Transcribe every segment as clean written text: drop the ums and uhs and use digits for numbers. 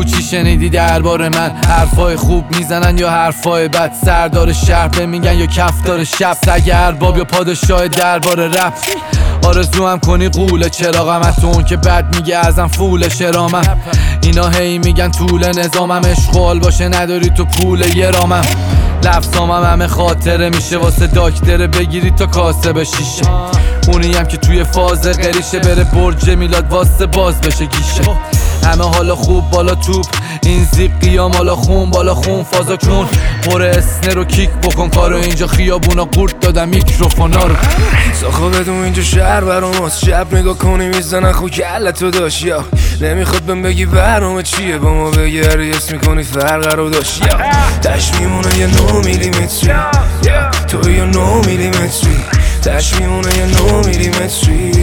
بگو چی شنیدی درباره من. حرفای خوب میزنن یا حرفای بد، سردار شهر به میگن یا کفدار شب، سگ ارباب یا پادشاه درباره رپ. آرزو هم کنی قوله چراغم، تو اون که بد میگه ازم فول شرامم. اینا هی میگن طول نظامم، اشغال باشه نداری تو پول یه رامم. لفظامم همه خاطره میشه واسه داکتره بگیری تا کاسه به شیشه. اونی هم که توی فاز قریشه بره برج میلاد واسه باز بشه گیشه. همه حالا خوب بالا توپ، این زیق قیام حالا خون بالا خون فازا کن. پر اسنه رو کیک بکن کارو، اینجا خیابونا قورت دادم میکروفونا رو. ساخو بدون اینجا شهر براماست، شب نگاه کنی میزنن خو کلتو داشت. یا نمیخواد بهم بگی برنامه چیه، با ما بگردی اسم میکنی فرق رو داشت. یا تش میمونه یه 9 میلیمتری، تو یه 9 میلیمتری، تش میمونه یه 9 میلیمتری.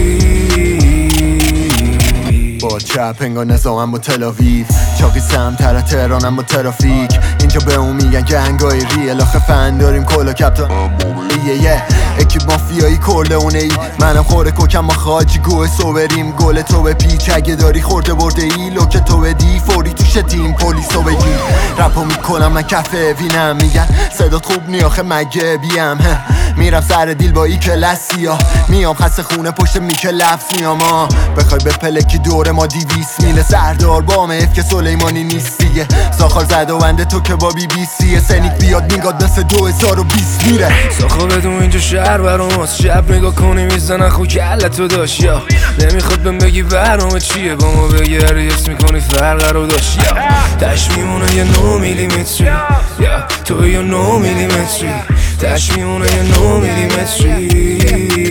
با چپ انگار نظامم با تلاویو، چاقی سمتر تهرانم با ترافیک. اینجا به اون میگن گنگای ریل، آخه فن داریم کلا کپتا یه اکیب مافیایی کرلونه ای. منم خوره کوکم ما خاجی گوه سوبریم، گل تو به پیچ اگه داری خورده برده ای. لوک تو بدی فوری توش تیم پلیسو بگیر. رپو میکنم من کفه وینم، میگن صدات خوب نی آخه مگه بیم. میرم سر دیل با ای کلاسیا، میام خسته خونه پشت میک لفظ میام. بخوای به پلکی دور ما 200 میله، سردار بام اف که سلیمانی نیست دیگه. ساخار زد و بنده تو که با بی بی سی، سنیک بیاد میگاد مثل 2020 میره. ساخو بدون اینجا شهر براماست، شب نگاه کنی میزنن خو کلتو داشت. یا نمیخواد بهم بگی برنامه چیه، با ما بگردی اسم میکنی فرق رو داشت. یا تش میمونه یه 9 میلیمتری، یا تو یه 9 میلیمتری، تش میمونه یه 9 میلیمتری.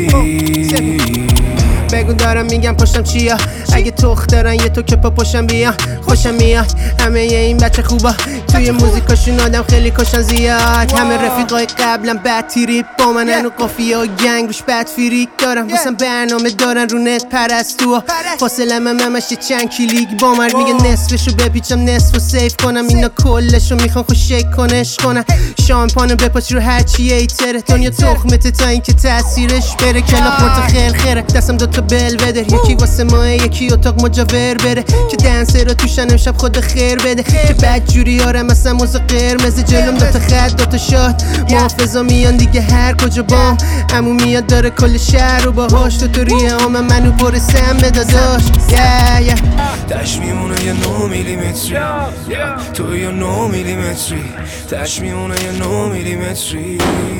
بگو دارم میگم پشتم چیا، اگه تخت دارن یه تو که پا پشتم بیا. خوشم میاد همه این بچه خوبا، توی موزیکاشون آدم خیلی کشن زیاد. همه رفیقای قبلم بد تیریپ با منن و قافیه و گنگ روش بد فریک دارم. واسم برنامه دارن رو نت پرستو، فاصله من همش چند کلیک با من. میگه نصفشو بپیچم نصفو سیف کنم، اینا کلشو میخوان خوش شیک کنش کنن. شامپانو بپاچ رو هرچی ایتره، دنیا تخمته تا اینکه تاثیرش بره. کلا پورت خیل خیره دستم دوتا بلوeder، یکی واسه ماه یکی اتاق مجاور بره. که دنسه رو توشن امشب خود خیر بده، که بد جوری هارم مثلا موزه قرمز. جلوم دوتا خط دوتا شاد، محافظا میان دیگه هر کجا بام. عمو میاد داره کل شهر رو باهاش، تو ریه آمم منو پر سم داداش. تش میمونه یه 9 میلیمتری، تو یه 9 میلیمتری، تش میمونه یه 9 میلیمتری.